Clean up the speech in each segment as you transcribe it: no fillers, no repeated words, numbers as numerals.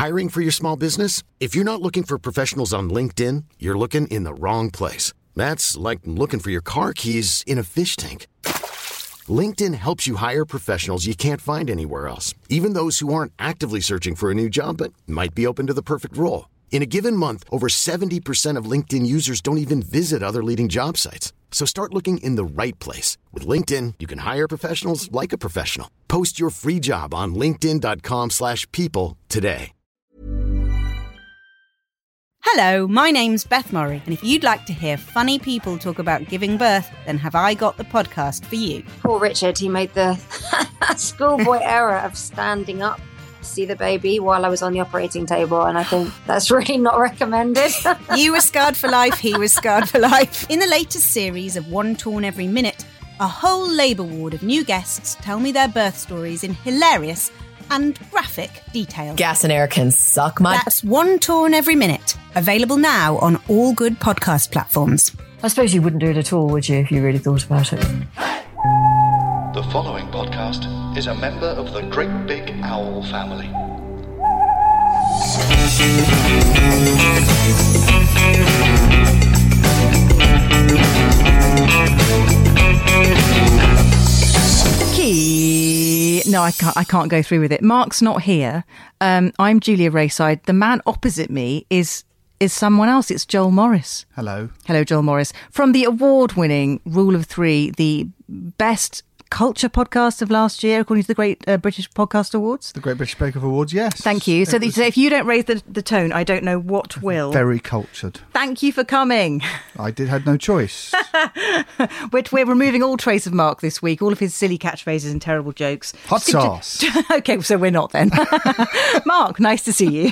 Hiring for your small business? If you're not looking for professionals on LinkedIn, you're looking in the wrong place. That's like looking for your car keys in a fish tank. LinkedIn helps you hire professionals you can't find anywhere else, even those who aren't actively searching for a new job but might be open to the perfect role. In a given month, over 70% of LinkedIn users don't even visit other leading job sites. So start looking in the right place. With LinkedIn, you can hire professionals like a professional. Post your free job on linkedin.com/people today. Hello, my name's Beth Murray, and if you'd like to hear funny people talk about giving birth, then have I got the podcast for you. Poor Richard, he made the schoolboy error of standing up to see the baby while I was on the operating table, and I think that's really not recommended. You were scarred for life, he was scarred for life. In the latest series of One Torn Every Minute, a whole labour ward of new guests tell me their birth stories in hilarious and graphic detail. Gas and air can suck my... That's One Torn Every Minute. Available now on all good podcast platforms. I suppose you wouldn't do it at all, would you, if you really thought about it? The following podcast is a member of the Great Big Owl family. No, I can't go through with it. Mark's not here. I'm Julia Rayside. The man opposite me is someone else. It's Joel Morris. Hello. Hello, Joel Morris. From the award-winning Rule of Three, the best culture podcast of last year, according to the Great British Podcast Awards. The Great British Bake Off Awards, yes. Thank you. So if you don't raise the tone, I don't know what will. Very cultured. Thank you for coming. I had no choice. We're removing all trace of Mark this week, all of his silly catchphrases and terrible jokes. Hot sauce. Okay, so we're not then. Mark, nice to see you.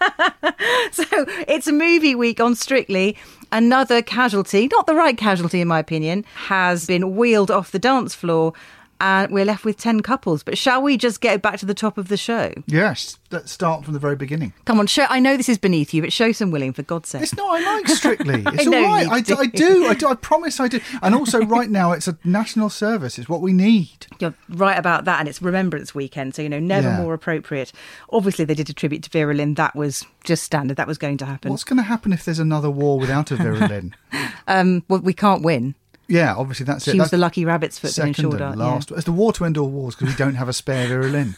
So it's a movie week on Strictly. Another casualty, not the right casualty in my opinion, has been wheeled off the dance floor and we're left with 10 couples. But shall we just get back to the top of the show? Yes, let's start from the very beginning. Come on, I know this is beneath you, but show some willing, for God's sake. It's not, I like Strictly. It's I know all right. you I do. I promise I do. And also right now it's a national service. It's what we need. You're right about that, and it's Remembrance Weekend, so, never more appropriate. Obviously, they did a tribute to Vera Lynn. That was just standard. That was going to happen. What's going to happen if there's another war without a Vera Lynn? Well, we can't win. Yeah, obviously that's it. She was the lucky rabbit's foot second in short and art. last. Yeah. It's the war to end all wars because we don't have a spare Vera Lynn.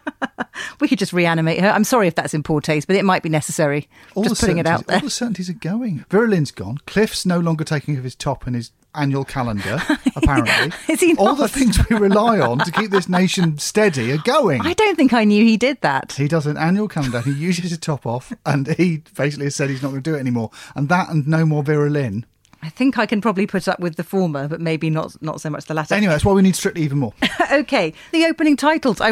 We could just reanimate her. I'm sorry if that's in poor taste, but it might be necessary. Just putting it out there. All the certainties are going. Vera Lynn's gone. Cliff's no longer taking off his top and his annual calendar, apparently. Is he not? All the things we rely on to keep this nation steady are going. I don't think I knew he did that. He does an annual calendar. He uses his top off and he basically has said he's not going to do it anymore. And that and no more Vera Lynn. I think I can probably put up with the former, but maybe not so much the latter. Anyway, that's why we need Strictly even more. Okay, the opening titles.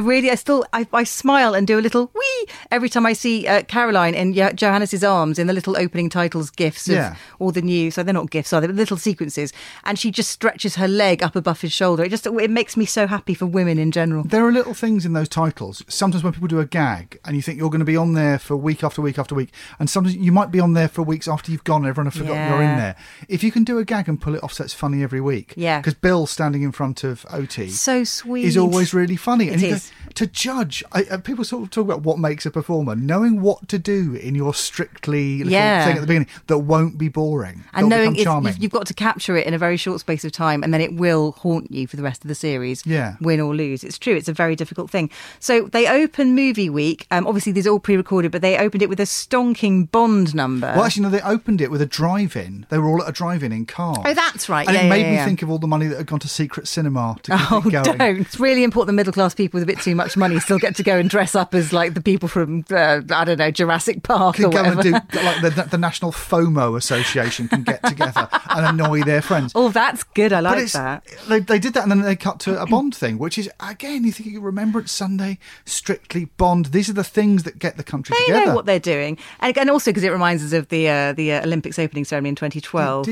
I smile and do a little wee every time I see Caroline in Johannes's arms in the little opening titles gifs of all the new. So they're not gifs, are they? But little sequences, and she just stretches her leg up above his shoulder. It makes me so happy for women in general. There are little things in those titles. Sometimes when people do a gag, and you think you're going to be on there for week after week after week, and sometimes you might be on there for weeks after you've gone. And everyone has forgotten you're in there. If you can do a gag and pull it off so it's funny every week. Yeah. Because Bill standing in front of OT. So sweet. Is always really funny. It is. To judge, people sort of talk about what makes a performer. Knowing what to do in your Strictly little thing at the beginning that won't be boring. And knowing charming. you've got to capture it in a very short space of time and then it will haunt you for the rest of the series. Yeah. Win or lose. It's true. It's a very difficult thing. So they open movie week. Obviously, these are all pre-recorded, but they opened it with a stonking Bond number. Well, actually, no, they opened it with a drive-in. They were all at a drive-in in Cars. Oh, that's right. And it made me think of all the money that had gone to secret cinema to keep it going. Don't. It's really important the middle-class people with a bit too much money still get to go and dress up as, like, the people from, I don't know, Jurassic Park or whatever. Go and do, like, the National FOMO Association can get together and annoy their friends. Oh, that's good. I like that. They did that and then they cut to a Bond thing, which is, again, you think Remembrance Sunday, Strictly Bond. These are the things that get the country together. They know what they're doing. And also because it reminds us of the Olympics opening ceremony in 2012,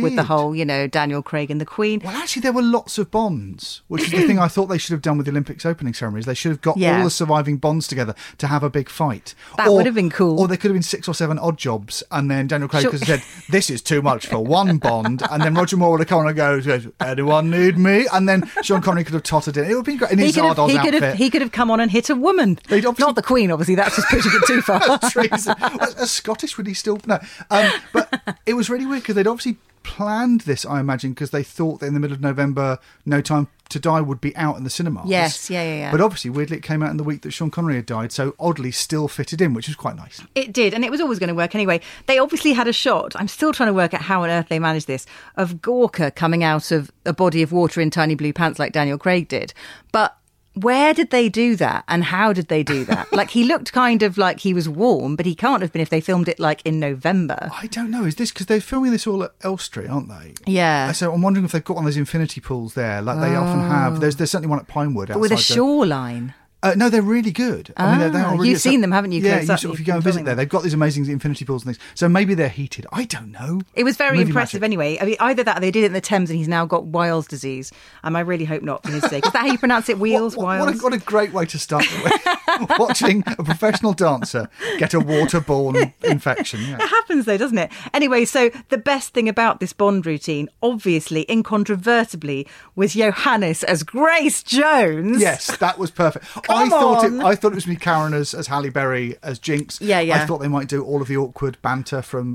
with the did. whole, Daniel Craig and the Queen. Well, actually, there were lots of Bonds, which is the thing I thought they should have done with the Olympics opening ceremonies. They should have got all the surviving Bonds together to have a big fight. That would have been cool. Or there could have been 6 or 7 odd jobs, and then Daniel Craig could have said, "This is too much for one Bond," and then Roger Moore would have come on and goes, "Anyone need me?" And then Sean Connery could have tottered in. It would have been great in his Zardoz outfit. He could have come on and hit a woman. Not the Queen, obviously. That's just pushing it too far. Treason. As Scottish, would he still? No. But it was really weird because they'd obviously planned this, I imagine, because they thought that in the middle of November, No Time to Die would be out in the cinemas. Yes, yeah. But obviously, weirdly, it came out in the week that Sean Connery had died, so oddly still fitted in, which was quite nice. It did, and it was always going to work anyway. They obviously had a shot, I'm still trying to work out how on earth they managed this, of Gorka coming out of a body of water in tiny blue pants like Daniel Craig did. But where did they do that, and how did they do that? Like, he looked kind of like he was warm, but he can't have been if they filmed it, like, in November. I don't know. Is this because they're filming this all at Elstree, aren't they? Yeah. So I'm wondering if they've got one of those infinity pools there, like they often have. There's certainly one at Pinewood outside. But with a shoreline. No, they're really good. I mean, they are really you've seen them, haven't you? Yeah, If you go and visit there. They've got these amazing infinity pools and things. So maybe they're heated. I don't know. It was very Movie impressive magic. anyway. I mean, either that or they did it in the Thames and he's now got Weil's disease. I really hope not for his sake. Is that how you pronounce it? Weil's? What a great way to start the week. Watching a professional dancer get a waterborne infection. Yeah. It happens though, doesn't it? Anyway, so the best thing about this Bond routine, obviously, incontrovertibly, was Johannes as Grace Jones. Yes, that was perfect. I thought it was me, Karen as Halle Berry as Jinx. Yeah. I thought they might do all of the awkward banter from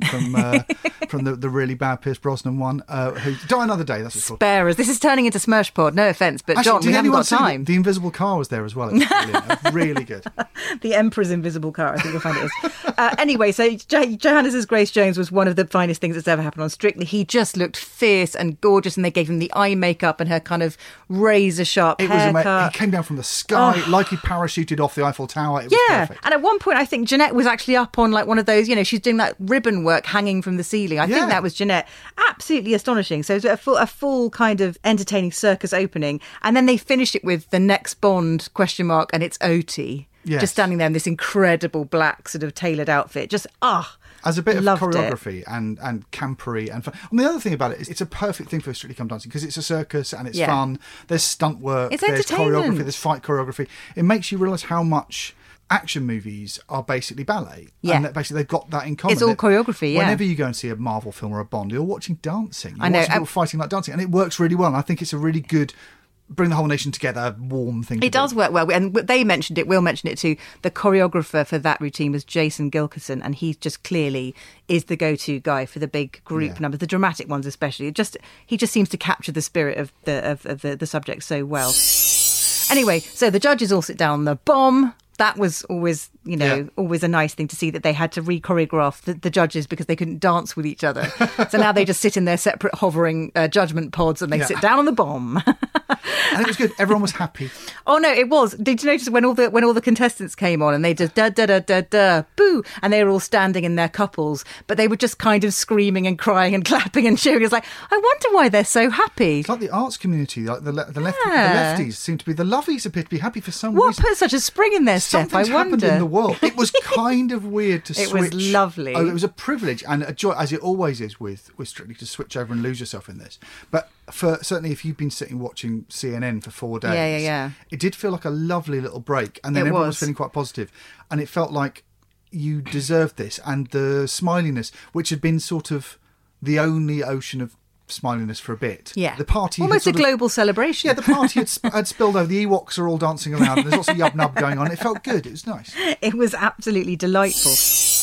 the really bad Pierce Brosnan one. Who Die Another Day? That's what it's called. Spare us. This is turning into Smirsh Pod. No offence, but Actually, John, did we haven't anyone got see time. The invisible car was there as well. It was brilliant. Really good. The Emperor's invisible car, I think you'll find it is. Anyway, so Johannes as Grace Jones was one of the finest things that's ever happened on Strictly. He just looked fierce and gorgeous, and they gave him the eye makeup and her kind of razor sharp It was haircut. amazing. He came down from the sky like he parachuted off the Eiffel Tower. It was perfect. And at one point, I think Jeanette was actually up on like one of those, she's doing that ribbon work hanging from the ceiling. I think that was Jeanette. Absolutely astonishing. So it was a full kind of entertaining circus opening. And then they finished it with the next Bond ? And it's Oti. Yes. Just standing there in this incredible black sort of tailored outfit. Just, as a bit of loved choreography and campery and fun. And the other thing about it is it's a perfect thing for Strictly Come Dancing because it's a circus and it's fun. There's stunt work, It's there's entertainment. choreography, there's fight choreography. It makes you realise how much action movies are basically ballet. Yeah. And that basically they've got that in common. It's all choreography, yeah. Whenever you go and see a Marvel film or a Bond, you're watching dancing. You're I know. watching people fighting like dancing. And it works really well. And I think it's a really good bring the whole nation together, warm thing. It does work well. And they mentioned it, Will mentioned it too. The choreographer for that routine was Jason Gilkerson, and he just clearly is the go-to guy for the big group numbers, the dramatic ones especially. He just seems to capture the spirit of the subject so well. Anyway, so the judges all sit down on the bomb. That was always, always a nice thing to see that they had to re-choreograph the judges because they couldn't dance with each other. So now they just sit in their separate hovering judgment pods and they sit down on the bomb. And it was good. Everyone was happy. Oh no, it was. Did you notice when all the contestants came on and they just da da da da da boo, and they were all standing in their couples, but they were just kind of screaming and crying and clapping and cheering. It's like, I wonder why they're so happy. It's like the arts community, like the lefties seem to be. The lovies appear to be happy for some What reason. put such a spring in their step? Something's I wonder. happened in the world. It was kind of weird to switch. It was lovely. Oh, it was a privilege and a joy, as it always is with Strictly, to switch over and lose yourself in this. But certainly if you've been sitting watching CNN for 4 days, it did feel like a lovely little break. And then everyone was feeling quite positive. And it felt like you deserved this. And the smiliness, which had been sort of the only ocean of smiliness for a bit. Yeah. The party almost a had global celebration. Yeah, the party had spilled over. The Ewoks are all dancing around. And there's lots of yub-nub going on. It felt good. It was nice. It was absolutely delightful.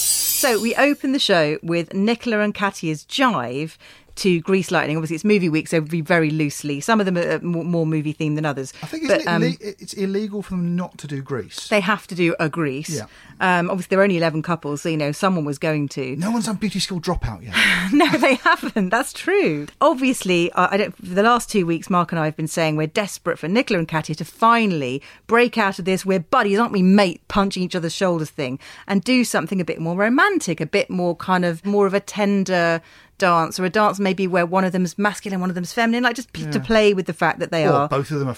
So we open the show with Nicola and Katya's jive to Grease Lightning. Obviously, it's movie week, so it would be very loosely. Some of them are more movie themed than others. I think it's illegal for them not to do Grease. They have to do a Grease. Yeah. Obviously, there are only 11 couples, so someone was going to. No one's done Beauty School Dropout yet. No, they haven't. That's true. Obviously, for the last 2 weeks, Mark and I have been saying we're desperate for Nicola and Katya to finally break out of this "we're buddies, aren't we, mate?" punching each other's shoulders thing and do something a bit more romantic, a bit more more of a tender dance, or a dance maybe where one of them's masculine, one of them's feminine, like just to play with the fact that they are. Both of them are feminine.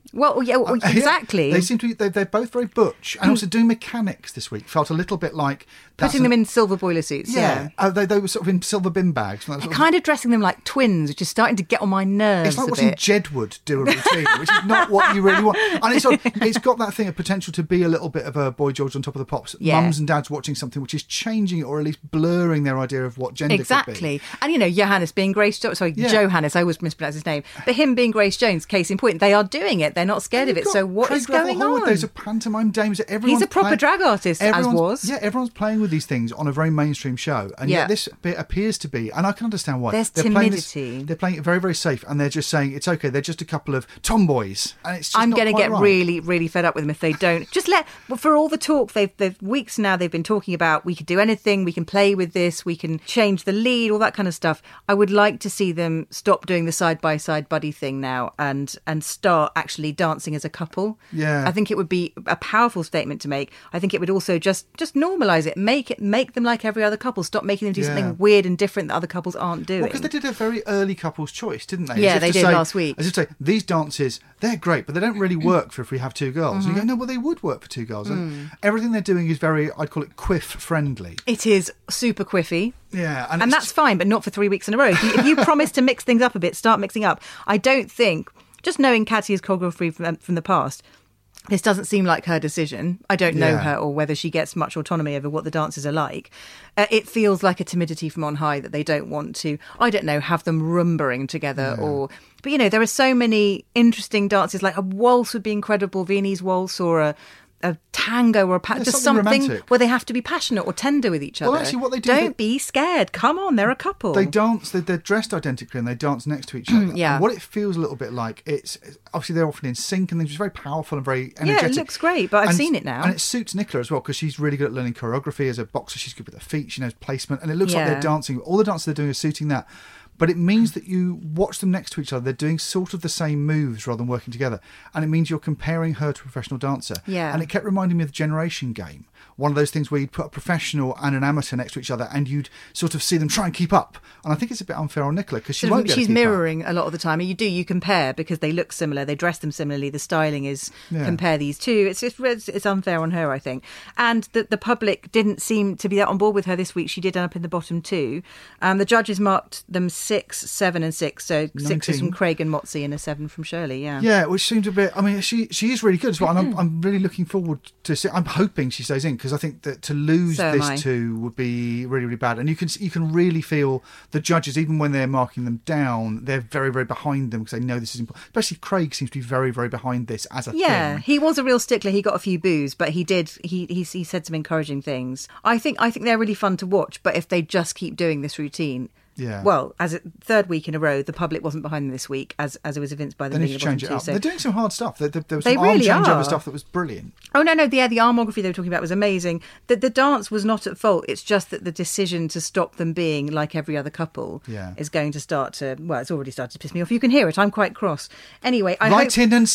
Well, yeah, exactly. They seem to be, they're both very butch, and also doing mechanics this week felt a little bit like putting them in silver boiler suits. Yeah, they were sort of in silver bin bags. Kind of dressing them like twins, which is starting to get on my nerves. It's like watching Jedward do a routine, which is not what you really want. And it's got that thing of potential to be a little bit of a Boy George on Top of the Pops. Yeah. Mums and dads watching something which is changing it, or at least blurring their idea of what gender could be. And Johannes being Johannes, I always mispronounce his name, but him being Grace Jones, case in point, they are doing it. They're not scared of it. So what is going on? Those are pantomime dames. He's a proper drag artist, as was. Yeah, everyone's playing with these things on a very mainstream show, and yet this bit appears to be, and I can understand why. There's timidity. They're playing it very, very safe, and they're just saying it's okay. They're just a couple of tomboys, and it's just I'm going to get right. really, really fed up with them if they don't. Just for all the talk they've weeks now they've been talking about, we could do anything, we can play with this, we can change the lead, all that kind of stuff. I would like to see them stop doing the side by side buddy thing now and start actually dancing as a couple. Yeah, I think it would be a powerful statement to make. I think it would also just normalise it, make them like every other couple. Stop making them do something weird and different that other couples aren't doing. Because they did a very early couples choice, didn't they? Yeah, they did last week. As if to say, these dances, they're great, but they don't really work for if we have two girls. And you go, no, well, they would work for two girls. And everything they're doing is very, I'd call it quiff friendly. It is super quiffy. Yeah. And that's fine, but not for 3 weeks in a row. If you promise to mix things up a bit, start mixing up. I don't think, just knowing Katya's choreography from the past, this doesn't seem like her decision. I don't know her or whether she gets much autonomy over what the dances are like. It feels like a timidity from on high that they don't want to, I don't know, have them rumbering together But, there are so many interesting dances, like a waltz would be incredible, Viennese waltz, or a tango, or just something romantic, where they have to be passionate or tender with each other. Well, actually, what they do... Don't be scared. Come on, they're a couple. They dance, they're dressed identically, and they dance next to each other. Yeah. And what it feels a little bit like, it's obviously they're often in sync, and they're just very powerful and very energetic. Yeah, it looks great, but I've seen it now. And it suits Nicola as well, because she's really good at learning choreography. As a boxer, she's good with her feet, she knows placement, and it looks like they're dancing. All the dances they're doing are suiting that. But it means that you watch them next to each other. They're doing sort of the same moves rather than working together. And it means you're comparing her to a professional dancer. Yeah. And it kept reminding me of the Generation Game. One of those things where you'd put a professional and an amateur next to each other and you'd sort of see them try and keep up. And I think it's a bit unfair on Nicola because she won't be able to she's keep mirroring up a lot of the time. You compare because they look similar. They dress them similarly. The styling is compare these two. It's unfair on her, I think. And the public didn't seem to be that on board with her this week. She did end up in the bottom two. The judges marked them 6, 7 and 6. So 19. 6 is from Craig and Motzi and a 7 from Shirley. Yeah, which seems a bit... I mean, she is really good as well. And I'm really looking forward to see... I'm hoping she stays in because I think that to lose this two would be really, really bad. And you can really feel the judges, even when they're marking them down, they're very, very behind them because they know this is important. Especially Craig seems to be very, very behind this as a thing. Yeah, he was a real stickler. He got a few boos, but he said some encouraging things. I think they're really fun to watch, but if they just keep doing this routine... Yeah. Well, as a third week in a row, the public wasn't behind them this week, as it was evinced by the beginning of the bottom two. So they're doing some hard stuff. There was some arm changeover stuff that was brilliant. Oh, no, the armography they were talking about was amazing. The dance was not at fault. It's just that the decision to stop them being like every other couple is going to start to... Well, it's already started to piss me off. You can hear it. I'm quite cross. Anyway, I will write in and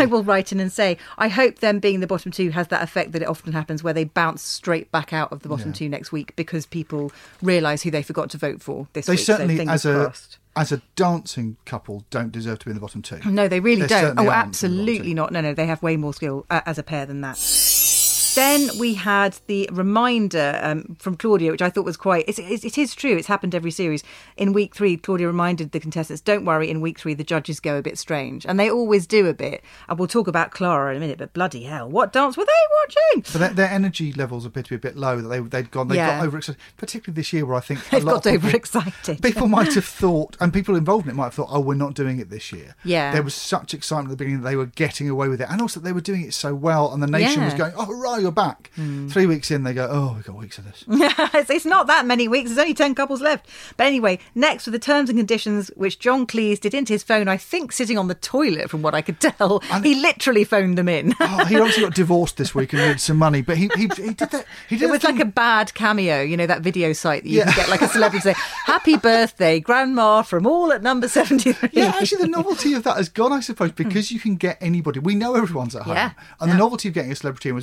say, I hope them being the bottom two has that effect that it often happens where they bounce straight back out of the bottom two next week because people realise who they forgot to vote for this week. They certainly, as a dancing couple, don't deserve to be in the bottom two. No, they really don't. Oh, absolutely not. No, they have way more skill as a pair than that. Then we had the reminder from Claudia, which I thought was quite... It is true. It's happened every series. In week 3, Claudia reminded the contestants, don't worry, in week 3, the judges go a bit strange. And they always do a bit. And we'll talk about Clara in a minute, but bloody hell, what dance were they watching? But their energy levels appear to be a bit low. They got overexcited, particularly this year where I think they've got overexcited. People might have thought, and people involved in it might have thought, oh, we're not doing it this year. Yeah. There was such excitement at the beginning that they were getting away with it. And also they were doing it so well. And the nation was going, oh, hurrah, you're back. 3 weeks in, they go, oh, we've got weeks of this. It's not that many weeks. There's only 10 couples left. But anyway, next were the terms and conditions, which John Cleese did into his phone, I think sitting on the toilet, from what I could tell. And he literally phoned them in. He obviously got divorced this week and needed some money, but he did that. It was like a bad cameo, that video site that you can get like a celebrity say, happy birthday, grandma from all at number 73. Yeah, actually the novelty of that has gone, I suppose, because you can get anybody. We know everyone's at home. And the novelty of getting a celebrity in was always,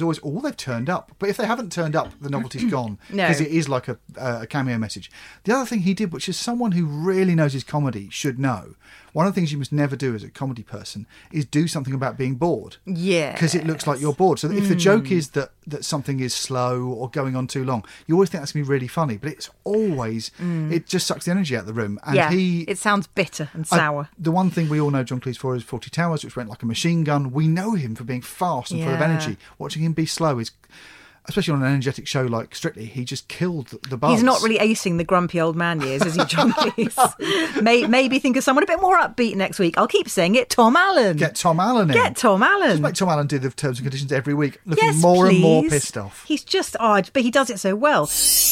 they've turned up. But if they haven't turned up, the novelty's gone. No. Because it is like a cameo message. The other thing he did, which is someone who really knows his comedy should know, one of the things you must never do as a comedy person is do something about being bored. Yeah. Because it looks like you're bored. So if the joke is that something is slow or going on too long, you always think that's going to be really funny. But it's always, it just sucks the energy out of the room. And it sounds bitter and sour. The one thing we all know John Cleese for is 40 Towers, which went like a machine gun. We know him for being fast and full of energy. Watching him be slow is... Especially on an energetic show like Strictly, he just killed the buzz. He's not really acing the grumpy old man years, is he, John Cleese? Maybe think of someone a bit more upbeat next week. I'll keep saying it, Tom Allen. Get Tom Allen in. Get Tom Allen. Just make Tom Allen do the terms and conditions every week, looking more and more pissed off. He's just odd, but he does it so well.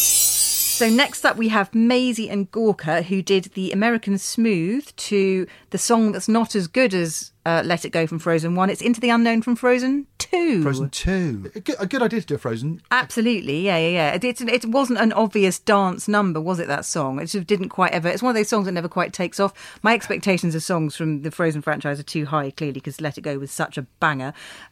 So next up we have Maisie and Gorka, who did the American Smooth to the song that's not as good as Let It Go from Frozen 1. It's Into the Unknown from Frozen 2. Frozen 2. A good idea to do a Frozen. Absolutely, yeah. It wasn't an obvious dance number, was it, that song? It sort of didn't quite ever... It's one of those songs that never quite takes off. My expectations of songs from the Frozen franchise are too high, clearly, because Let It Go was such a banger.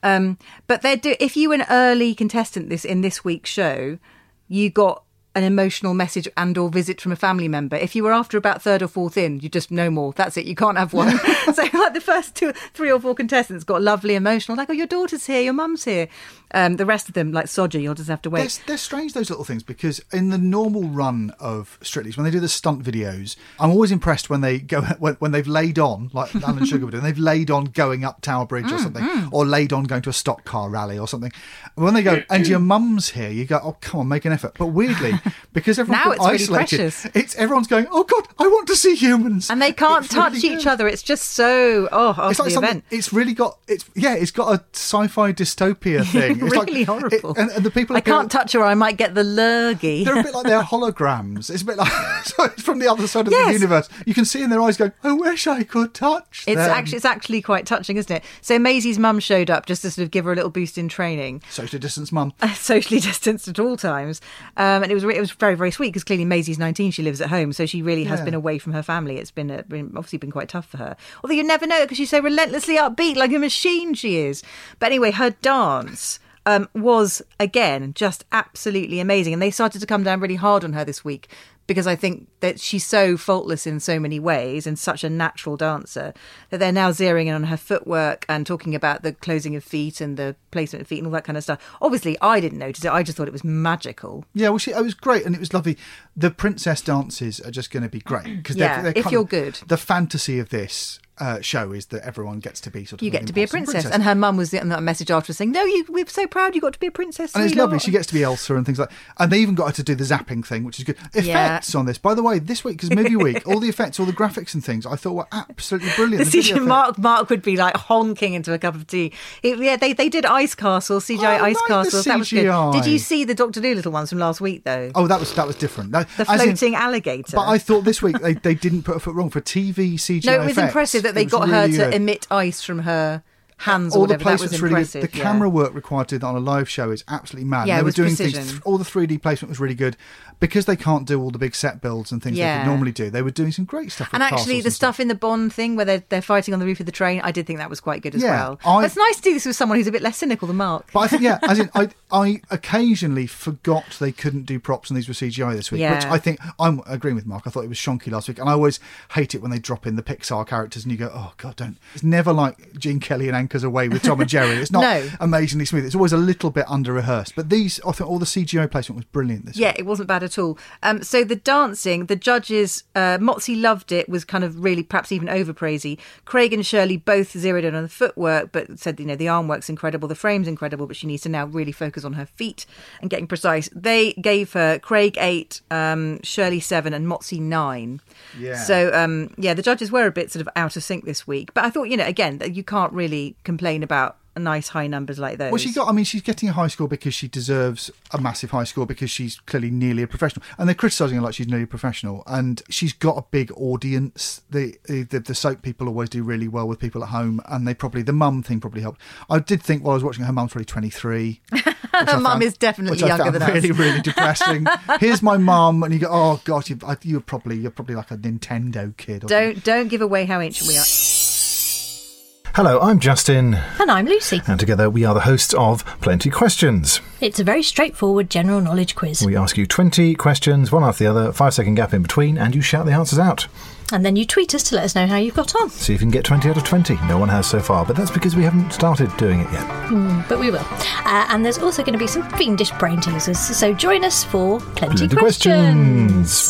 But if you were an early contestant in this week's show, you got an emotional message and or visit from a family member. If you were after about third or fourth in, you just no more. That's it. You can't have one. So like the first 3 or 4 contestants got lovely emotional, like, oh, your daughter's here, your mum's here. The rest of them, like Sodger, you'll just have to wait. They're strange, those little things, because in the normal run of Strictly's, when they do the stunt videos, I'm always impressed when they go when they've laid on, like Alan Sugar would do, and they've laid on going up Tower Bridge or something, or laid on going to a stock car rally or something. When they go, and your mum's here, you go, oh, come on, make an effort. But weirdly, because everyone's now it's isolated, really precious. Everyone's going, oh God, I want to see humans. And they can't touch really each other. It's just so, it's like the event. It's really got, it's got a sci-fi dystopia thing. It's really horrible. And the people I can't touch her, I might get the lurgy. They're a bit like they're holograms. It's a bit like it's from the other side of the universe. You can see in their eyes going, I wish I could touch them. It's actually quite touching, isn't it? So Maisie's mum showed up just to sort of give her a little boost in training. Socially distanced mum. Socially distanced at all times. And it was very, very sweet because clearly Maisie's 19, she lives at home, so she really has been away from her family. It's been obviously been quite tough for her. Although you never know because she's so relentlessly upbeat, like a machine she is. But anyway, her dance was, again, just absolutely amazing. And they started to come down really hard on her this week because I think that she's so faultless in so many ways and such a natural dancer that they're now zeroing in on her footwork and talking about the closing of feet and the placement of feet and all that kind of stuff. Obviously, I didn't notice it. I just thought it was magical. Yeah, well, it was great and it was lovely. The princess dances are just going to be great. Because they're if you're good. The fantasy of this show is that everyone gets to be sort of you get to be a princess. And her mum was in that message after saying, no, we're so proud you got to be a princess. And it's lovely. She gets to be Elsa and things like that. And they even got her to do the zapping thing, which is good. Effects on this. By the way, this week, because movie week, all the effects, all the graphics and things, I thought were absolutely brilliant. Mark would be like honking into a cup of tea. They did Ice Castle, CGI Ice Castles. That was good. Did you see the Dr. Dolittle ones from last week, though? Oh, that was different. No, the floating alligator. But I thought this week they didn't put a foot wrong for TV CGI No, it was effects. Impressive that they got her to emit ice from her hands or whatever. That was impressive. The camera work required to do that on a live show is absolutely mad. Yeah, they it were was doing precision. things. All the 3D placement was really good because they can't do all the big set builds and things they could normally do. They were doing some great stuff. And actually, the stuff in the Bond thing where they're fighting on the roof of the train, I did think that was quite good as well. It's nice to do this with someone who's a bit less cynical than Mark. But I think, as in, I occasionally forgot they couldn't do props and these were CGI this week, which I think I'm agreeing with Mark. I thought it was shonky last week, and I always hate it when they drop in the Pixar characters and you go, oh God, don't. It's never like Gene Kelly and Anchors Away with Tom and Jerry. It's not amazingly smooth. It's always a little bit under rehearsed. But these, I think all the CGI placement was brilliant this week. It wasn't bad at all. So the dancing, the judges, Motzi loved it, was kind of really perhaps even overpraisey. Craig and Shirley both zeroed in on the footwork, but said, the arm work's incredible, the frame's incredible, but she needs to now really focus on her feet and getting precise. They gave her Craig 8, Shirley 7 and Motzi 9. Yeah. So, the judges were a bit sort of out of sync this week. But I thought, again, you can't really complain about nice high numbers like those. Well, she's getting a high score because she deserves a massive high score because she's clearly nearly a professional. And they're criticising her like she's nearly a professional. And she's got a big audience. The soap people always do really well with people at home. And the mum thing probably helped. I did think while I was watching her mum's probably 23. Her mum is definitely younger than us. Really, really depressing. Here's my mum. And you go, oh God, you're probably like a Nintendo kid. Don't give away how ancient we are. Hello, I'm Justin. And I'm Lucy. And together we are the hosts of Plenty Questions. It's a very straightforward general knowledge quiz. We ask you 20 questions, one after the other, 5-second gap in between, and you shout the answers out. And then you tweet us to let us know how you've got on. See if you can get 20 out of 20. No one has so far, but that's because we haven't started doing it yet. But we will. And there's also going to be some fiendish brain teasers, so join us for Plenty Questions.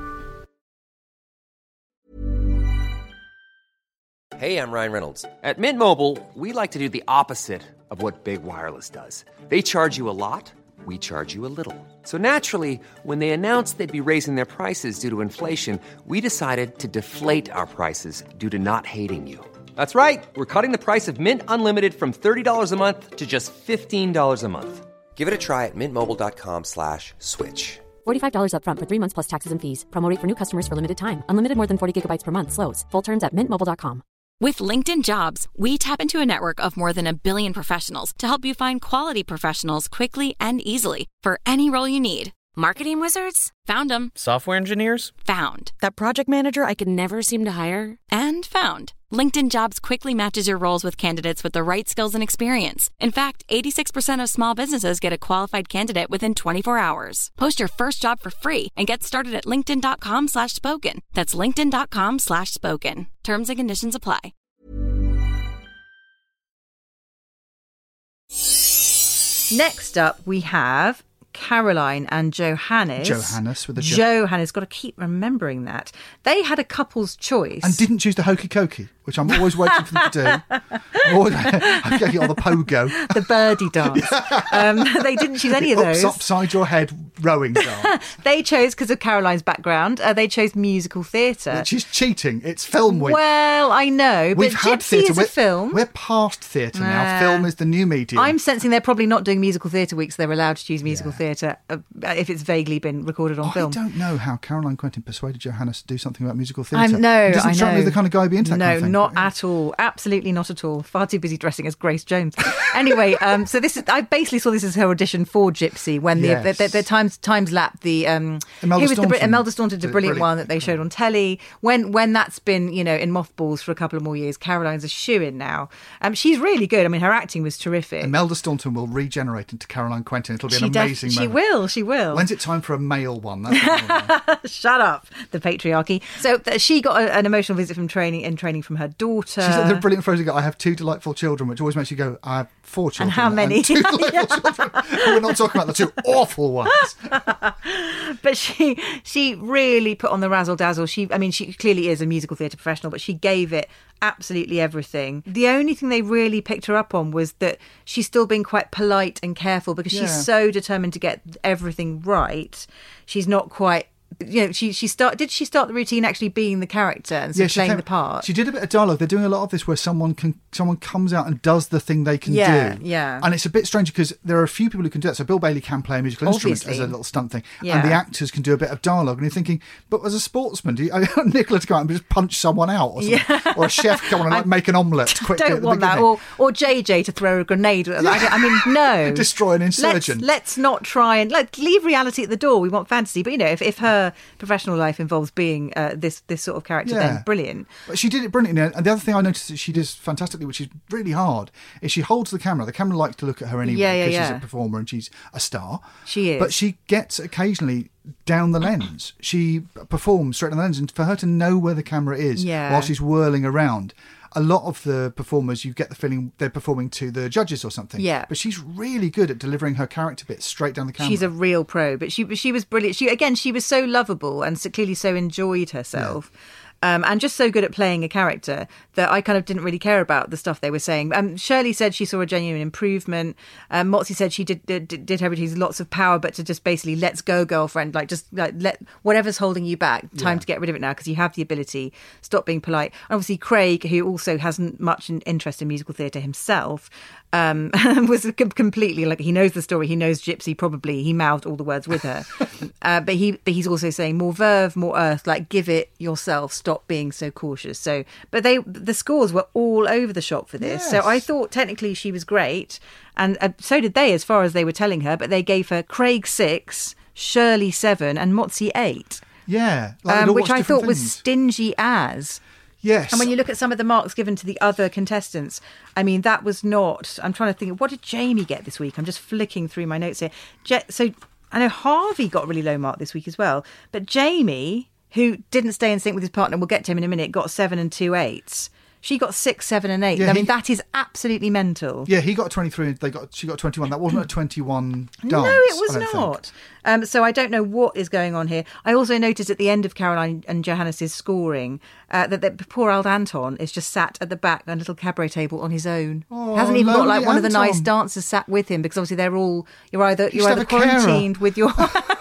Hey, I'm Ryan Reynolds. At Mint Mobile, we like to do the opposite of what Big Wireless does. They charge you a lot, we charge you a little. So naturally, when they announced they'd be raising their prices due to inflation, we decided to deflate our prices due to not hating you. That's right. We're cutting the price of Mint Unlimited from $30 a month to just $15 a month. Give it a try at mintmobile.com/switch. $45 up front for 3 months plus taxes and fees. Promo rate for new customers for limited time. Unlimited more than 40 gigabytes per month. Slows full terms at mintmobile.com. With LinkedIn Jobs, we tap into a network of more than 1 billion professionals to help you find quality professionals quickly and easily for any role you need. Marketing wizards? Found them. Software engineers? Found. That project manager I could never seem to hire? And found. LinkedIn Jobs quickly matches your roles with candidates with the right skills and experience. In fact, 86% of small businesses get a qualified candidate within 24 hours. Post your first job for free and get started at linkedin.com/spoken. That's linkedin.com/spoken. Terms and conditions apply. Next up, we have Caroline and Johannes. Johannes with a J. Johannes, got to keep remembering that. They had a couple's choice. And didn't choose the hokey cokey, which I'm always waiting for them to do. I'm getting on the pogo. The birdie dance. They didn't choose any of those. Upside your head rowing dance. They chose, because of Caroline's background, they chose musical theatre. Which is cheating. It's film week. Well, I know, but We've had Gypsy theatre. is a film. We're past theatre now. Film is the new medium. I'm sensing they're probably not doing musical theatre weeks. They're allowed to choose musical theatre if it's vaguely been recorded on film. I don't know how Caroline Quentin persuaded Johannes to do something about musical theatre. No, he doesn't strike me as the kind of guy who'd be into that kind of thing. No, not at all. Absolutely not at all. Far too busy dressing as Grace Jones. Anyway, so this is. I basically saw this as her audition for Gypsy when the times lap the Imelda Staunton did a brilliant one that they showed on telly. When that's been in mothballs for a couple of more years, Caroline's a shoo-in now. She's really good. I mean, her acting was terrific. Imelda Staunton will regenerate into Caroline Quentin. It'll be an amazing moment. She will. When's it time for a male one? Shut up, the patriarchy. So she got an emotional visit from training from her daughter. She's like the brilliant phrase you got, I have 2 delightful children, which always makes you go, I have 4 children. And how many? And 2 delightful children. We're not talking about the 2 awful ones. But she really put on the razzle dazzle. She clearly is a musical theatre professional, but she gave it absolutely everything. The only thing they really picked her up on was that she's still being quite polite and careful because she's so determined to get everything right. She's not quite. Did she start the routine actually being the character and playing the part? She did a bit of dialogue. They're doing a lot of this where someone comes out and does the thing they can do. Yeah. And it's a bit strange because there are a few people who can do that. So Bill Bailey can play a musical instrument as a little stunt thing. Yeah. And the actors can do a bit of dialogue. And you're thinking, but as a sportsman, Nicola to go out and just punch someone out or something? Yeah. Or a chef come on and make an omelette quickly. Don't want that. Or JJ to throw a grenade. Yeah. I mean, no. Destroy an insurgent. Let's not try and leave reality at the door. We want fantasy. But, if her professional life involves being this sort of character, then brilliant. But she did it brilliantly. And the other thing I noticed that she does fantastically, which is really hard, is she holds the camera. The camera likes to look at her anyway because she's a performer and she's a star. She is. But she gets occasionally down the lens. She performs straight on the lens. And for her to know where the camera is while she's whirling around, a lot of the performers, you get the feeling they're performing to the judges or something. Yeah. But she's really good at delivering her character bits straight down the camera. She's a real pro. But she was brilliant. She was so lovable and clearly so enjoyed herself. Yeah. And just so good at playing a character that I kind of didn't really care about the stuff they were saying. Shirley said she saw a genuine improvement. Motzi said she did her routines, lots of power, but to just basically let's go, girlfriend. Let whatever's holding you back, time to get rid of it now because you have the ability. Stop being polite. And obviously, Craig, who also hasn't much interest in musical theatre himself, was completely he knows the story. He knows Gypsy. Probably he mouthed all the words with her. But he's also saying more verve, more earth. Give it yourself. Stop being so cautious. But the scores were all over the shop for this. Yes. So I thought technically she was great, and so did they as far as they were telling her. But they gave her Craig 6, Shirley 7, and Motzi 8. Yeah, which I thought was stingy as. Yes. And when you look at some of the marks given to the other contestants, I mean, that was not... I'm trying to think, what did Jamie get this week? I'm just flicking through my notes here. So I know Harvey got a really low mark this week as well. But Jamie, who didn't stay in sync with his partner, we'll get to him in a minute, got 7 and 2 8s. She got 6, 7 and 8. Yeah, I mean, that is absolutely mental. Yeah, he got 23. She got 21. That wasn't a 21 dance. No, it was not. So I don't know what is going on here. I also noticed at the end of Caroline and Johannes' scoring that poor old Anton is just sat at the back on a little cabaret table on his own. Oh, hasn't even got like one of the nice Anton. dancers sat with him, because obviously they're all you're either have a quarantined with your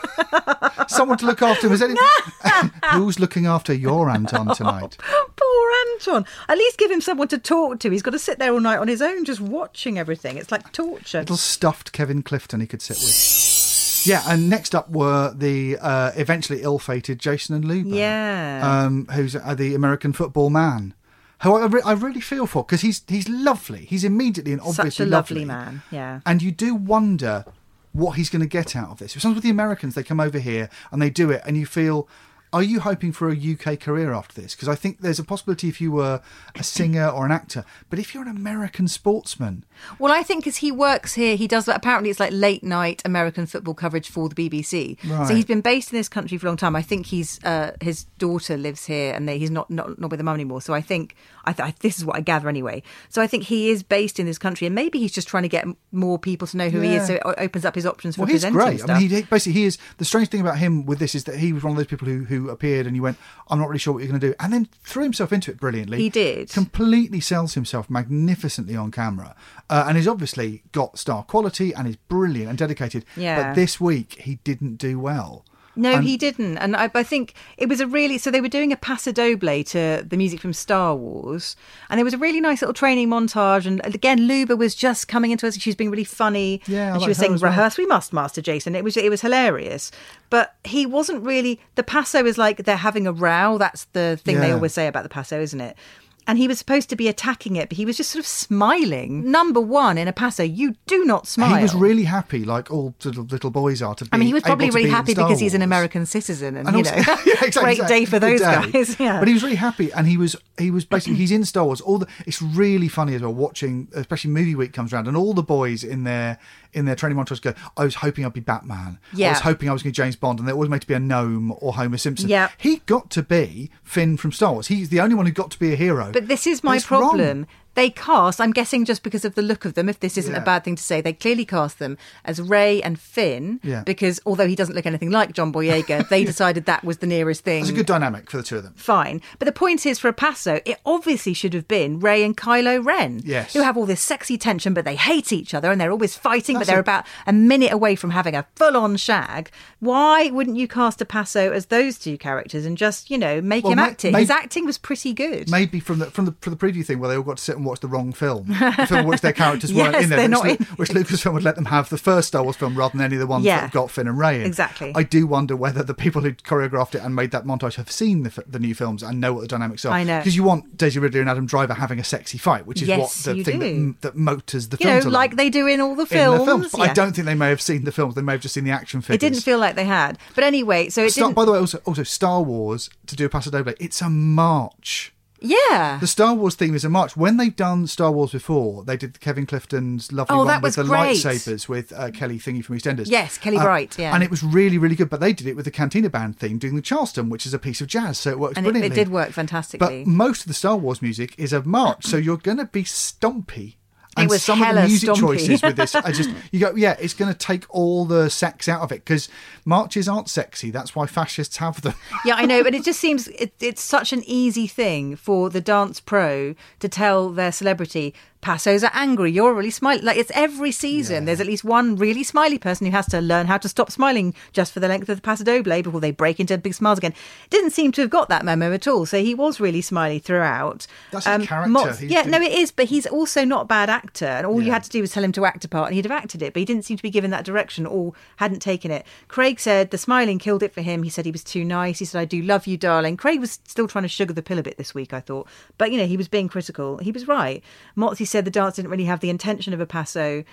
someone to look after him. Is any... Who's looking after your Anton tonight? Poor Anton. At least give him someone to talk to. He's got to sit there all night on his own just watching everything. It's like torture. Little stuffed Kevin Clifton he could sit with. Yeah, and next up were the eventually ill-fated Jason and Luba. Yeah. Who's the American football man. Who I really feel for, because he's lovely. He's immediately and obviously such a lovely man, yeah. And you do wonder what he's going to get out of this. Sometimes with the Americans, they come over here and they do it, and you feel... Are you hoping for a UK career after this? Because I think there's a possibility if you were a singer or an actor. But if you're an American sportsman... Well, I think as he works here, he does... Apparently, it's like late-night American football coverage for the BBC. Right. So he's been based in this country for a long time. I think his daughter lives here, and he's not with the mum anymore. So I think... this is what I gather anyway. So I think he is based in this country, and maybe he's just trying to get more people to know who he is, so it opens up his options for presenting he's great. stuff. I mean, he is... The strange thing about him with this is that he was one of those people who appeared and you went, I'm not really sure what you're going to do, and then threw himself into it brilliantly. He did. Completely sells himself magnificently on camera, and he's obviously got star quality and is brilliant and dedicated. Yeah. But this week he didn't do well. No, he didn't. And I think it was a really... So they were doing a paso doble to the music from Star Wars. And there was a really nice little training montage. And again, Luba was just coming into us and she was being really funny. Yeah, and she was saying, rehearse, we must, Master Jason. It was hilarious. But he wasn't really... The paso is like they're having a row. That's the thing they always say about the paso, isn't it? And he was supposed to be attacking it, but he was just sort of smiling. Number one, in a paso, you do not smile. He was really happy, like all little boys are, to be... I mean, he was probably really happy because he's an Wars. American citizen, and also, yeah, exactly, great day for those guys. Yeah. But he was really happy, and he was basically, he's in Star Wars. It's really funny as well, watching, especially Movie Week comes around, and all the boys in their training montage go, I was hoping I'd be Batman. Yeah. I was hoping I was going to be James Bond, and they're always made to be a gnome or Homer Simpson. Yeah. He got to be Finn from Star Wars. He's the only one who got to be a hero. But this is my problem. Wrong. They cast, I'm guessing just because of the look of them, if this isn't a bad thing to say, they clearly cast them as Ray and Finn, because although he doesn't look anything like John Boyega, they decided that was the nearest thing. It's a good dynamic for the two of them. Fine. But the point is, for a paso, it obviously should have been Ray and Kylo Ren, who have all this sexy tension, but they hate each other and they're always fighting, but they're about a minute away from having a full-on shag. Why wouldn't you cast a paso as those two characters and just, make him act it? His acting was pretty good. Maybe from the preview thing where they all got to sit and watch the wrong film, the film in which their characters weren't in there, which Lucasfilm would let them have the first Star Wars film rather than any of the ones that have got Finn and Ray in. Exactly. I do wonder whether the people who choreographed it and made that montage have seen the new films and know what the dynamics are. I know. Because you want Daisy Ridley and Adam Driver having a sexy fight, which is what the thing that motors the films along. Like they do in all the films. But I don't think they may have seen the films. They may have just seen the action figures. It didn't feel like they had. But anyway, so it didn't... By the way, also Star Wars, to do a Paso Doble, it's a march. Yeah. The Star Wars theme is a march. When they've done Star Wars before, they did Kevin Clifton's lovely one with the lightsabers with Kelly Thingy from EastEnders. Yes, Kelly Bright, yeah. And it was really, really good. But they did it with the Cantina Band theme doing the Charleston, which is a piece of jazz, so it works brilliantly. It did work fantastically. But most of the Star Wars music is a march, so you're going to be stompy. And it was some of the music stompy. choices with this, you go, it's going to take all the sex out of it, because marches aren't sexy. That's why fascists have them. Yeah, I know, but it just seems it's such an easy thing for the dance pro to tell their celebrity, pasos are angry, you're really smiley. Like, it's every season. There's at least one really smiley person who has to learn how to stop smiling just for the length of the paso doble before they break into big smiles again. Didn't seem to have got that memo at all. So he was really smiley throughout. That's his character. It is, but he's also not a bad actor. And all you had to do was tell him to act a part and he'd have acted it. But he didn't seem to be given that direction or hadn't taken it. Craig said the smiling killed it for him. He said he was too nice. He said, I do love you, darling. Craig was still trying to sugar the pill a bit this week, I thought. But, he was being critical. He was right. Motzi said the dance didn't really have the intention of a paso.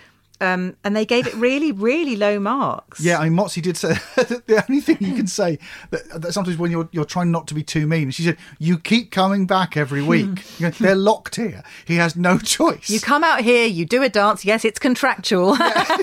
and they gave it really, really low marks. Yeah, I mean, Motzi did say that the only thing you can say that sometimes when you're trying not to be too mean, she said, you keep coming back every week. They're locked here. He has no choice. You come out here, you do a dance. Yes, it's contractual.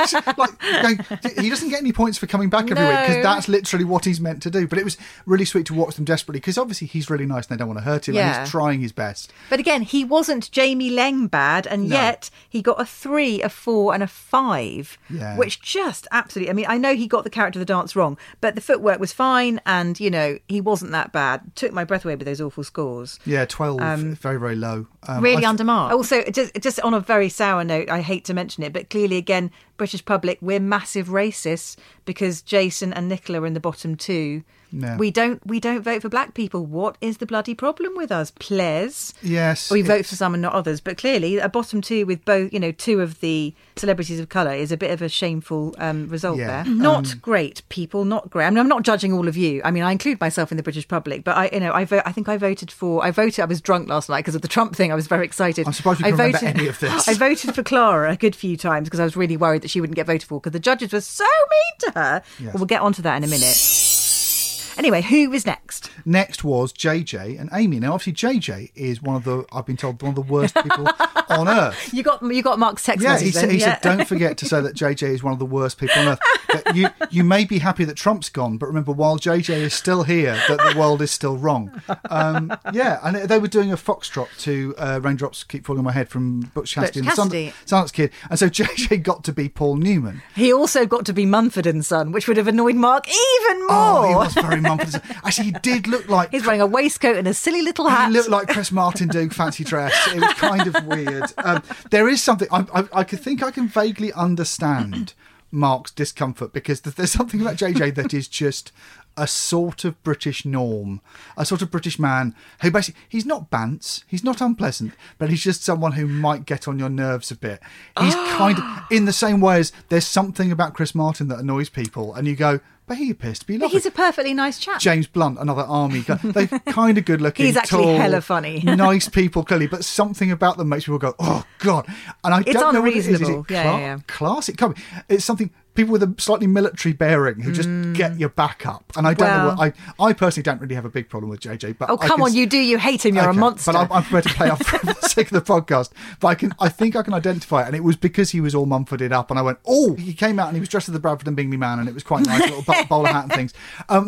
He doesn't get any points for coming back every week because that's literally what he's meant to do. But it was really sweet to watch them desperately because obviously he's really nice and they don't want to hurt him and he's trying his best. But again, he wasn't Jamie Leng bad, and yet he got a 3, a 4 and a 5, which just absolutely... I mean, I know he got the character of the dance wrong, but the footwork was fine and, he wasn't that bad. Took my breath away with those awful scores. Yeah, 12, very, very low. Really undermarked. Also, just on a very sour note, I hate to mention it, but clearly, again, British public, we're massive racists because Jason and Nicola are in the bottom 2. Yeah. We don't vote for black people. What is the bloody problem with us, please? Yes. We vote for some and not others. But clearly, a bottom 2 with both, 2 of the celebrities of colour is a bit of a shameful result there. Not great, people, not great. I mean, I'm not judging all of you. I mean, I include myself in the British public, but I think I voted. I was drunk last night because of the Trump thing. I was very excited. I'm surprised you can remember any of this. I voted for Clara a good few times because I was really worried that she wouldn't get voted for because the judges were so mean to her. Yes. Well, we'll get onto that in a minute. Anyway, who was next? Next was JJ and Amy. Now, obviously, JJ is I've been told, one of the worst people on earth. You got Mark's text message. He said, don't forget to say that JJ is one of the worst people on earth. You may be happy that Trump's gone, but remember, while JJ is still here, that the world is still wrong. And they were doing a foxtrot to Raindrops Keep Falling on My Head from Butch Cassidy and the Sundance Kid. And so JJ got to be Paul Newman. He also got to be Mumford and Son, which would have annoyed Mark even more. Oh, he was very Mumford and Son. Actually, he did look like... He's wearing a waistcoat and a silly little hat. He looked like Chris Martin doing fancy dress. It was kind of weird. There is something... I think I can vaguely understand Mark's discomfort because there's something about JJ that is just a sort of British norm, a sort of British man who basically, he's not bants, he's not unpleasant, but he's just someone who might get on your nerves a bit. He's kind of in the same way as there's something about Chris Martin that annoys people and you go, but he appears to be lovely. He's a perfectly nice chap. James Blunt, another army guy. They're kind of good looking. He's actually tall, hella funny. Nice people, clearly, but something about them makes people go, oh, God. And I don't know what it is. Is it class? It can't be. It's something... People with a slightly military bearing who just get your back up. And I don't know what... I personally don't really have a big problem with JJ. But come on, you do. You hate him. You're a monster. But I'm prepared to play up for the sake of the podcast. But I think I can identify it. And it was because he was all Mumforded up. And I went, oh, he came out and he was dressed as the Bradford and Bingley man. And it was quite nice, a little bowler hat and things.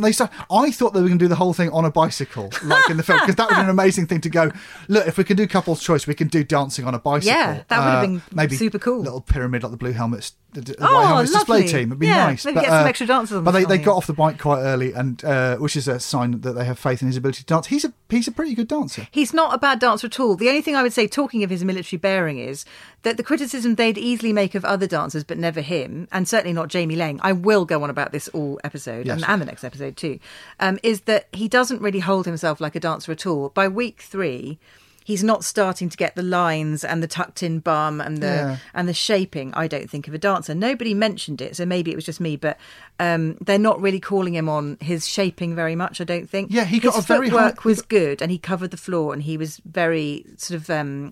I thought they were going to do the whole thing on a bicycle, like in the film. Because that was an amazing thing to go, look, if we can do couple's choice, we can do dancing on a bicycle. Yeah, that would have been maybe super cool. A little pyramid like the Blue Helmets. The White Helmets display team. It'd be nice. Maybe get some extra dancers on but they got off the bike quite early, and which is a sign that they have faith in his ability to dance. He's a pretty good dancer. He's not a bad dancer at all. The only thing I would say, talking of his military bearing, is that the criticism they'd easily make of other dancers, but never him, and certainly not Jamie Leng, I will go on about this all episode, and the next episode too, is that he doesn't really hold himself like a dancer at all. By week 3... he's not starting to get the lines and the tucked in bum and the shaping, I don't think, of a dancer. Nobody mentioned it, so maybe it was just me, but they're not really calling him on his shaping very much, I don't think. Yeah, he got his a very footwork was good and he covered the floor and he was very sort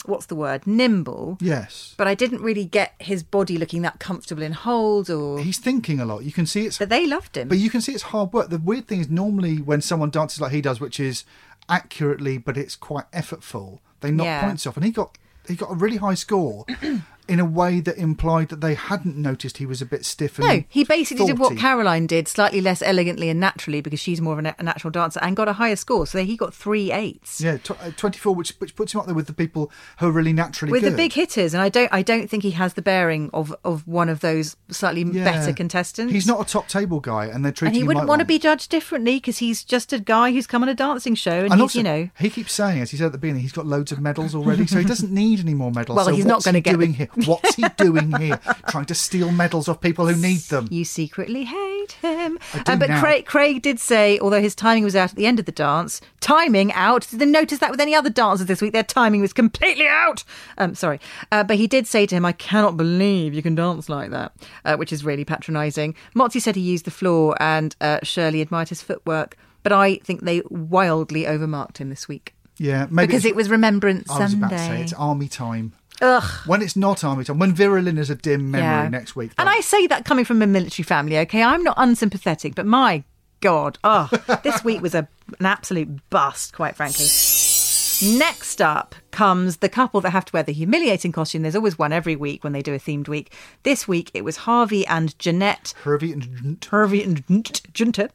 of, nimble. Yes. But I didn't really get his body looking that comfortable in hold or... He's thinking a lot. You can see it's... But they loved him. But you can see it's hard work. The weird thing is normally when someone dances like he does, which is accurately, but it's quite effortful, they knock points off. And he got a really high score in a way that implied that they hadn't noticed he was a bit stiff and No, he basically thoughty. did what Caroline did, slightly less elegantly and naturally, because she's more of a natural dancer, and got a higher score. So he got 3 8s. Yeah, 24, which puts him up there with the people who are really naturally with good. the big hitters. And I don't think he has the bearing of one of those slightly better contestants. He's not a top table guy, and they're treating him he wouldn't like want to one. be judged differently because he's just a guy who's come on a dancing show, and he's, also, he keeps saying, as he said at the beginning, he's got loads of medals already, so he doesn't need any more medals. Well, so he's not going to get doing here. What's he doing here? Trying to steal medals off people who need them. You secretly hate him. I do but now. Craig did say, although his timing was out at the end of the dance, timing out. Didn't notice that with any other dancers this week. Their timing was completely out. Sorry. But he did say to him, I cannot believe you can dance like that, which is really patronising. Motzi said he used the floor, and Shirley admired his footwork. But I think they wildly overmarked him this week. Yeah, maybe because it was Remembrance Sunday. I was about to say, it's army time. Ugh. When it's not Army Tom, when Vera Lynn is a dim memory next week. And I say that coming from a military family, okay? I'm not unsympathetic, but my God, this week was an absolute bust, quite frankly. Next up comes the couple that have to wear the humiliating costume. There's always one every week when they do a themed week. This week it was Harvey and Jeanette. Harvey and Junta,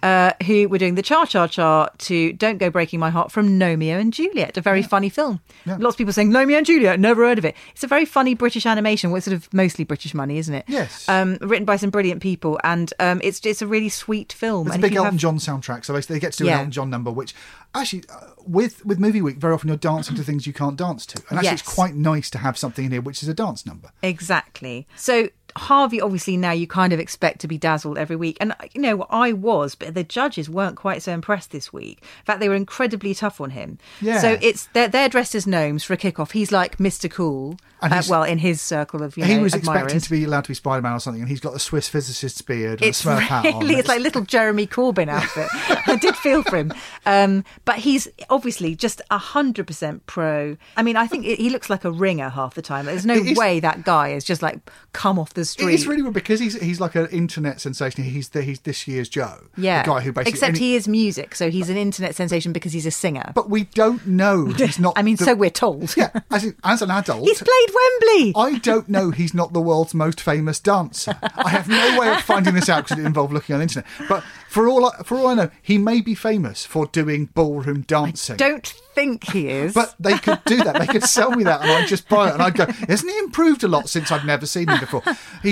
who were doing the cha-cha-cha to Don't Go Breaking My Heart from Romeo and Juliet, a very funny film. Yeah. Lots of people saying, Romeo and Juliet, never heard of it. It's a very funny British animation, well, it's sort of mostly British money, isn't it? Yes. Written by some brilliant people, and it's a really sweet film. It's a big Elton John soundtrack, so basically they get to do an Elton John number, which actually, with Movie Week, very often you're dancing to things you can't dance to. And actually it's quite nice to have something in here which is a dance number. Exactly. So Harvey, obviously now you kind of expect to be dazzled every week. And, you know, I was, but the judges weren't quite so impressed this week. In fact, they were incredibly tough on him. Yeah. So they're dressed as gnomes for a kickoff. He's like Mr. Cool, in his circle of, he was admirers. Expecting to be allowed to be Spider-Man or something, and he's got the Swiss physicist's beard and a Smurf hat on. It's like little Jeremy Corbyn outfit. I did feel for him. But he's obviously just 100% pro. I mean, I think he looks like a ringer half the time. There's no way that guy is just like come off the street. It's really weird because he's like an internet sensation. He's this year's Joe. Yeah. The guy who basically... Except he is music, so he's an internet sensation because he's a singer. But we don't know he's not... I mean, so we're told. Yeah, as an adult... He's played Wembley! I don't know he's not the world's most famous dancer. I have no way of finding this out because it involved looking on the internet. But for all I know, he may be famous for doing ballroom dancing. I don't think he is. But they could do that. They could sell me that and I'd just buy it. And I'd go, hasn't he improved a lot since I've never seen him before?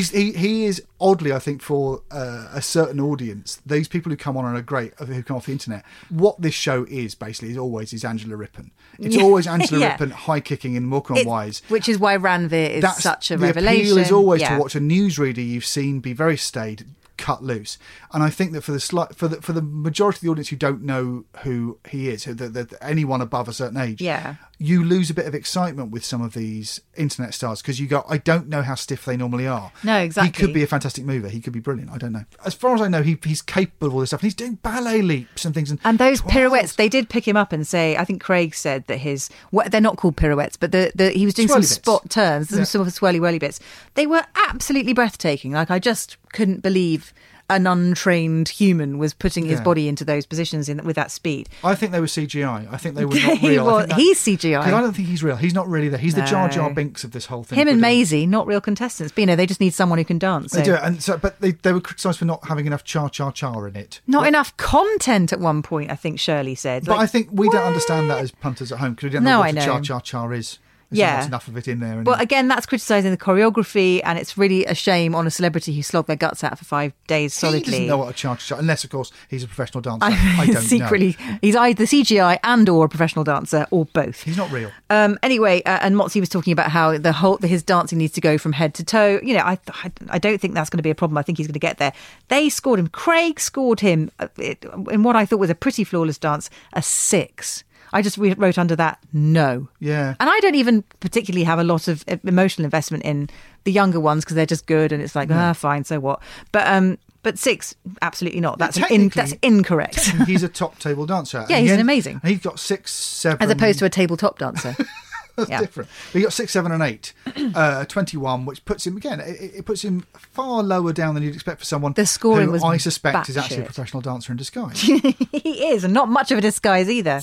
He is, oddly, I think, for a certain audience, these people who come on and are great, who come off the internet, what this show is, basically, is Angela Rippon. It's always Angela Rippon high-kicking in Morecambe and Wise. Which is why Ranveer is such a revelation. The appeal is always to watch a newsreader you've seen be very staid, cut loose. And I think that for the majority of the audience who don't know who he is, anyone above a certain age, you lose a bit of excitement with some of these internet stars because you go, I don't know how stiff they normally are. No, exactly. He could be a fantastic mover. He could be brilliant. I don't know. As far as I know, he's capable of all this stuff. And he's doing ballet leaps and things. And those pirouettes, they did pick him up and say, I think Craig said that they're not called pirouettes, but he was doing some spot turns, some sort of swirly whirly bits. They were absolutely breathtaking. Like, I just couldn't believe an untrained human was putting his body into those positions with that speed. I think they were CGI. I think they were not real. He's CGI. I don't think he's real. He's not really there. He's the Jar Jar Binks of this whole thing. Him and Maisie, not real contestants. But, they just need someone who can dance. They do, but they were criticised for not having enough cha-cha-cha in it. Not enough content at one point, I think Shirley said. But I think we don't understand that as punters at home because we don't know what a cha-cha-cha is. There's not enough of it in there. Well, again, that's criticising the choreography, and it's really a shame on a celebrity who slogged their guts out for 5 days solidly. He doesn't know what a cha-cha-cha, unless, of course, he's a professional dancer. I don't secretly know. He's either CGI and or a professional dancer, or both. He's not real. Anyway, and Motzi was talking about how his dancing needs to go from head to toe. I don't think that's going to be a problem. I think he's going to get there. They scored him. Craig scored him in what I thought was a pretty flawless dance, a 6. I just wrote under that, no. Yeah. And I don't even particularly have a lot of emotional investment in the younger ones because they're just good and it's like, fine, so what? But 6, absolutely not. That's incorrect. He's a top table dancer. Yeah, he's amazing. And he's got 6, 7... As opposed to a tabletop dancer. That's different. But he got 6, 7 and 8, 21, which puts him, again, it puts him far lower down than you'd expect for someone the scoring who was I suspect is actually a professional dancer in disguise. He is, and not much of a disguise either.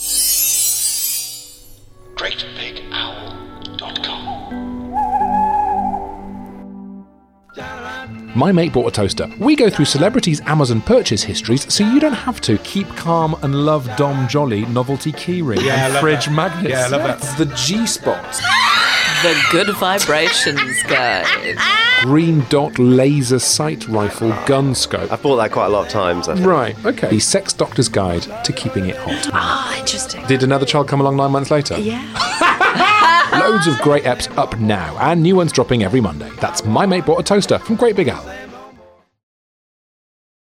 GreatBigOwl.com. My Mate Bought a Toaster. We go through celebrities' Amazon purchase histories so you don't have to. Keep calm and love Dom Jolly novelty keyring and fridge magnets. Yeah, I love that. The G-Spot. The Good Vibrations Guide. Green Dot Laser Sight Rifle Gun Scope. I've bought that quite a lot of times, I think. Right, okay. The Sex Doctor's Guide to Keeping It Hot. Interesting. Did another child come along 9 months later? Yeah. Loads of great eps up now, and new ones dropping every Monday. That's My Mate Bought a Toaster from Great Big Owl.